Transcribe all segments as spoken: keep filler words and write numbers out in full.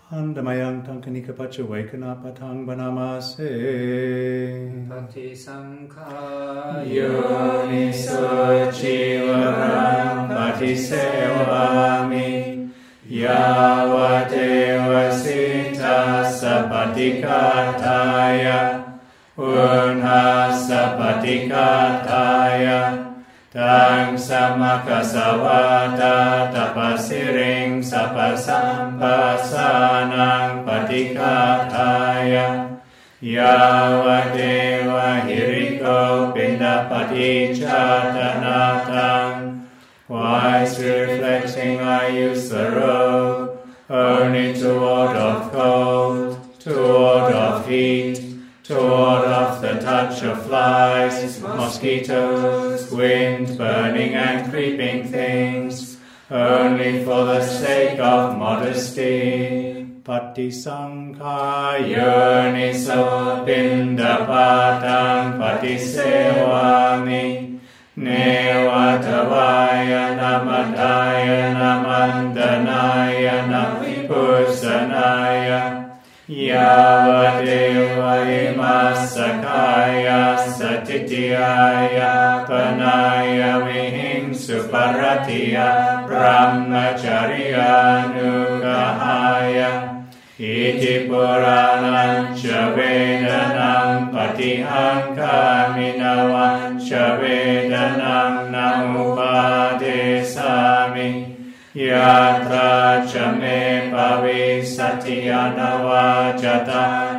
Andamayang tangkanika pachawekana patang banamase. Pati sankha Yoniso chivaram pati sevami. Yavadeva sita sapatikataya. Unha sapatikataya. Tang samakasawata tapasiring sapasampasanang patikataya. Yavadeva hiriko pindapati chatanatang. Wise reflecting I use the robe, only to ward off cold, to ward off heat, to ward off the touch of flies, mosquitoes, wind, burning and creeping things, only for the sake of modesty. Pati sankha yoniso pindapatang pati sevami. Nevatavaya namadaya namandanaya navipusanaya. Yavadeva imasakaya satitiyaya panaya vihimsu paratiya brahmacharya nugahaya. Iti puranancha vedanam patihankaminavan cha vedanam namupadesami. Yatra cha me pavisatyanava jata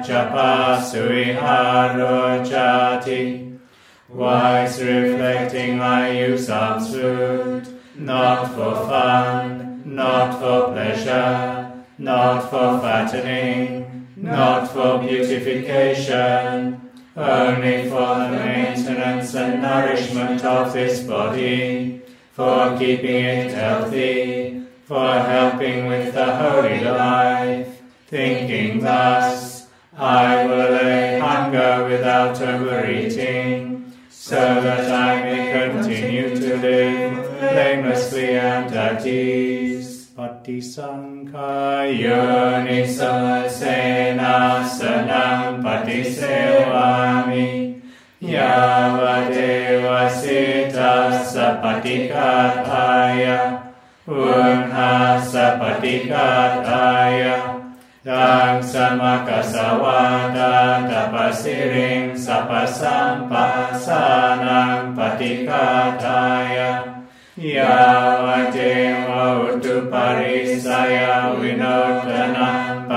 japasuviharo jati. Wise reflecting I use absolute, not for fun, not for pleasure, not for fattening, not for beautification, only for the maintenance and nourishment of this body, for keeping it healthy, for helping with the holy life, thinking thus, I will allay hunger without overeating, so that I may continue to live blamelessly and at ease. Pati sankha yoniso senasanam pati sevami. Yavadeva sita sapatikataya. Unha sapatikataya. Tang samakasawata tapasiring sapasampasanang patikataya. Yavadeva utuparisaya vinodana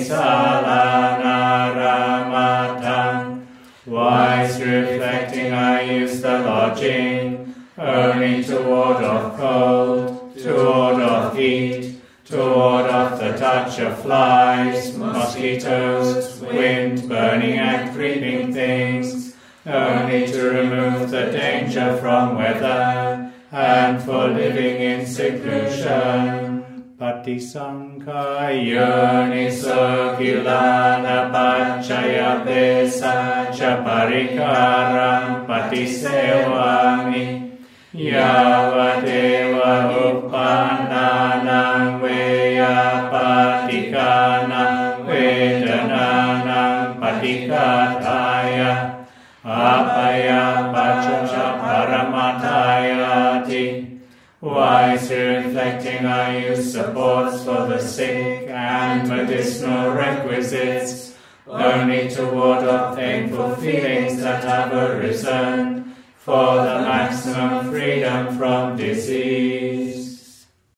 patisalana ramatang. Wise reflecting I use the lodging, only to ward off cold, to ward off heat, to ward off the touch of flies, mosquitoes, wind, burning and creeping things, only to remove the danger from weather, and for living in seclusion. Pati sankha yoniso kilana pachaya pesa chaparikaram pati sevami. Yavadeva upananam veya patikanam vedananam patikataya. Apaya pacha paramatayati. Wise reflecting I use supports for the sick and medicinal requisites, only to ward off painful feelings that have arisen, for the maximum freedom from disease.